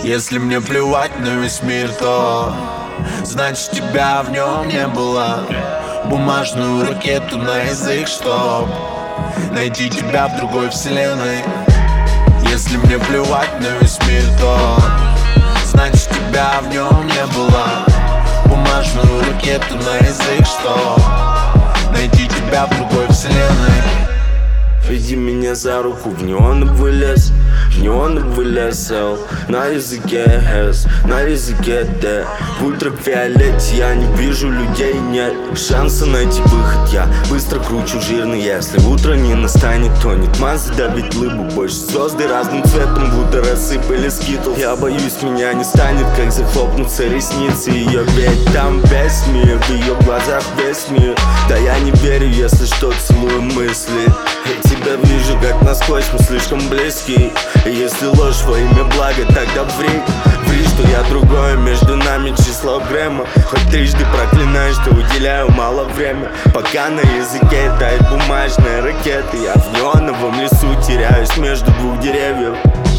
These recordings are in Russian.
Если мне плевать на весь мир, то значит тебя в нем не было. Бумажную ракету на язык, чтоб найти тебя в другой вселенной. Если мне плевать на весь мир, то значит тебя в нем не было. Бумажную ракету на язык, чтоб найти тебя в другой вселенной. Веди меня за руку в неоновый лес, в неоновый лес, на языке S, на языке Т. В ультрафиолете я не вижу людей, нет шанса найти выход. Я быстро кручу жирный, если утро не настанет, то нет массы давить лыбу. Больше звезды разным цветом, будто рассыпали скитл. Я боюсь, меня не станет, как захлопнутся ресницы ее. Ведь там весь мир, в ее глазах весь мир. Да я не верю, если что, целую мысли. Я тебя вижу как насквозь, мы слишком близки. И если ложь во имя блага, тогда ври. Ври, что я другое, между нами число Грэма. Хоть трижды проклинаю, что уделяю мало время. Пока на языке тает бумажная ракета, я в неоновом лесу теряюсь между двух деревьев.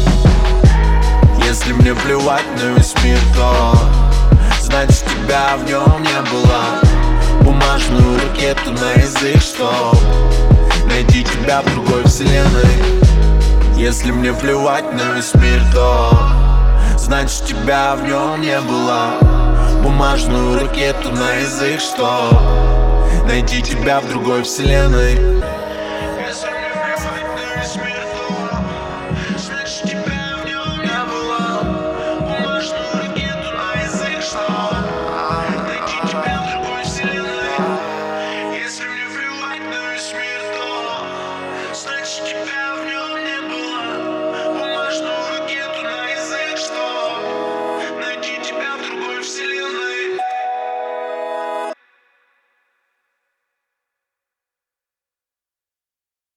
Если мне плевать на весь мир, то значит тебя в нем не было. Бумажную ракету на язык, чтоб найти тебя в другой вселенной. Если мне плевать на весь мир, то значит тебя в нем не было. Бумажную ракету на язык, чтоб найти тебя в другой вселенной.